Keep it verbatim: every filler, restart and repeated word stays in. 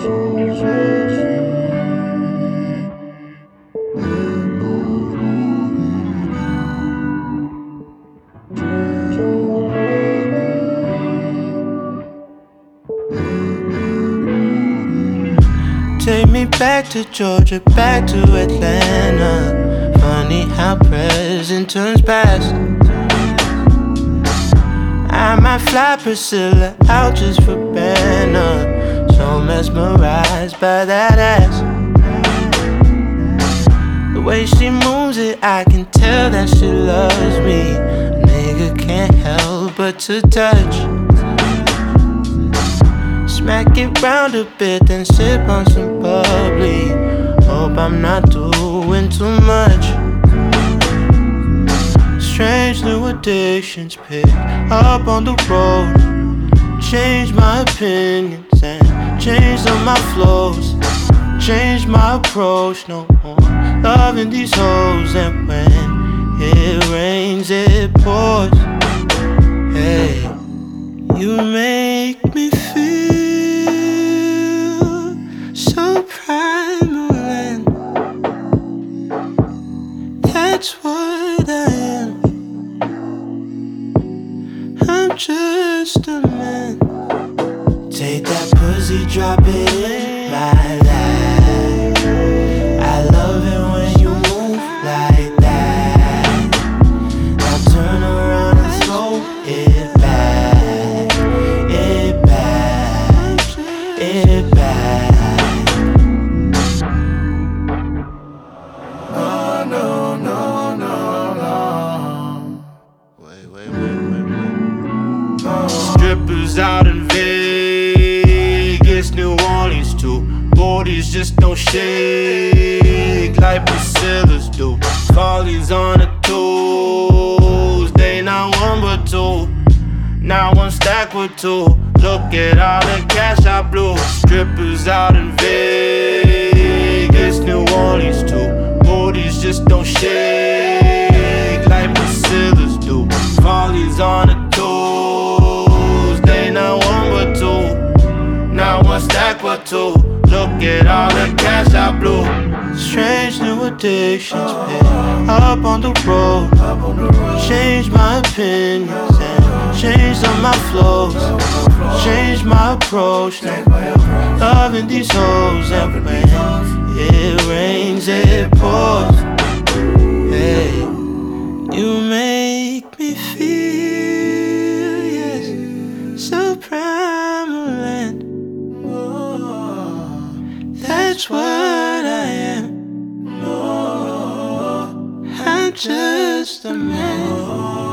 Take me back to Georgia, back to Atlanta. Funny how present turns past. I might fly Priscilla out just for banner. So mesmerized by that ass. The way she moves it, I can tell that she loves me. A nigga can't help but to touch. Smack it round a bit, then sip on some bubbly. Hope I'm not doing too much. Strange new addictions pick up on the road. Change my opinions and change all my flows. Change my approach, no more loving these hoes. And when it rains, it pours. Hey, you make me feel so primal, and that's what I am. I'm just a man. Take that pussy, drop it in my life. I love it when you move like that. Now turn around and throw it back, it back, it back. No, no, no, no, no. Wait, wait, wait, wait, wait. No. Strippers out in Vegas, New Orleans too. Bodies just don't shake like Priscilla's do. Follies on the toes, they not one but two. Now one stack with two. Look at all the cash I blew. Strippers out in Vegas, New Orleans too. Bodies just don't shake like Priscilla's do. Follies on the toes, they not one but two. Now one stack but two. Look at all the cash I blew. Strange new addictions pick up on the road. Change my opinions and change all my flows. Change my approach, no loving these hoes. And when it rains, it pours. Hey, you make me feel, yes, so primal, and that's what I am. I'm just a man.